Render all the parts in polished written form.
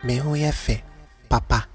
Me who ye fe, papa.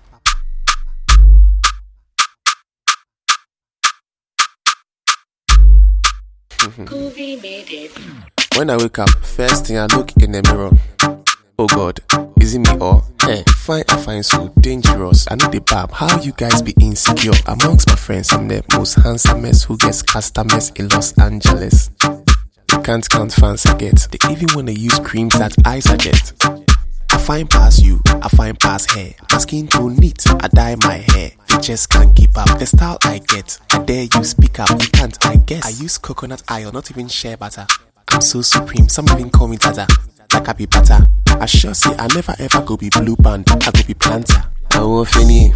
When I wake up, first thing I look in the mirror. Oh God, is it me or fine? I find so dangerous. I know the bab. How you guys be insecure? Amongst my friends, I'm the most handsomest who gets customers in Los Angeles. You can't count fans I get. They even wanna use creams that I suggest. I find past you, I find past hair. My skin too neat, I dye my hair. They just can't keep up. The style I get, I dare you speak up. You can't, I guess. I use coconut oil, not even shea butter. I'm so supreme, some even call me Tata. Like I be butter. I sure say I never ever go be blue band. I go be planter. I won't finish.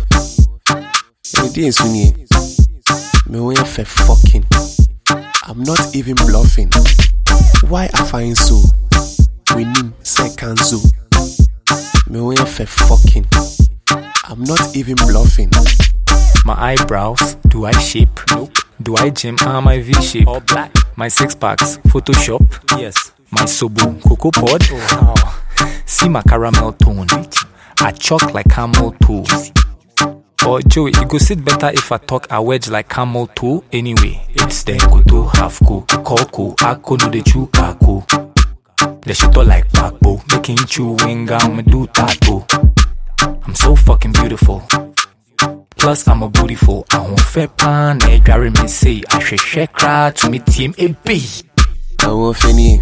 Me won't fe fucking. I'm not even bluffing. Why I find so? Winning second zoo. Me won't fe fucking. I'm not even bluffing. My eyebrows, do I shape? Nope. Do I gym? My V shape. All black. My six packs, Photoshop. Yes. My sobo, cocoa pod. Oh, wow. See my caramel tone. I chalk like camel toe. Oh Joey, it go sit better if I talk a wedge like camel toe. Anyway, it's then go to half co, coco, ako no de chew kako. The shit all like backbo, making chewing gum do taco. I'm so fucking beautiful. Plus I'm a beautiful. I won't fair pan, Gary me say I should share crowd to me team a B. I won't finish.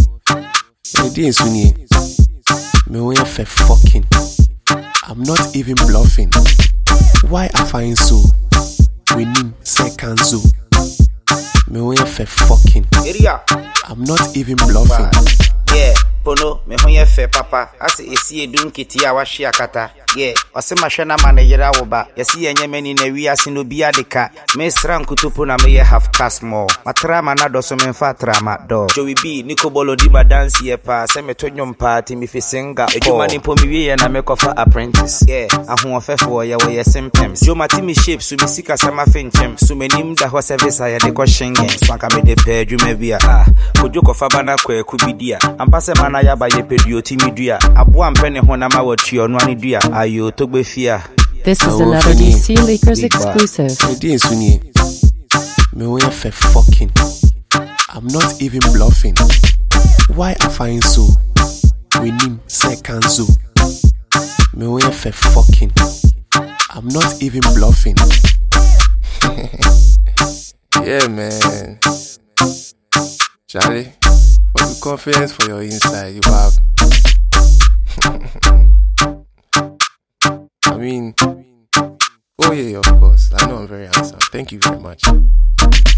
Me won't fe fucking. I'm not even bluffing. Why I find so? Winning second zoo. Me won't fe fucking. I'm not even bluffing. Yeah, Pono, me won't fe papa. I say see dun kiti a washi akata. Yeah, ose mashana manejera woba. Yesi enye meni ne wi asino bia deka. Me sram kutupu na me half cast more. Matrama na do so me fa trama do. Joey B Nico Bolo di ma dance ye pa. Se me tonyo party mi fi singa. Ejuma ni po mi wi na me kofa apprentice. Yeah, ahu ofefo ya we symptoms. Jo mati mi shape so mi sika sama finchem. So me nim da ho service ya de ko shengen. So anka me de pe dwuma bia kojo kofa bana kwa kubidia. Ampase mana ya ba ye peduo ti mi dua. Abo ampe ne ho na ma watuo no ani dua. This is another DC Leakers exclusive. Me won't fe fucking. I'm not even bluffing. Why I find so? Winning second zoo. Me won't fe fucking. I'm not even bluffing. Yeah, man. Charlie, for the confidence for your inside, you have. I mean, oh yeah, of course. I know I'm very handsome. Thank you very much.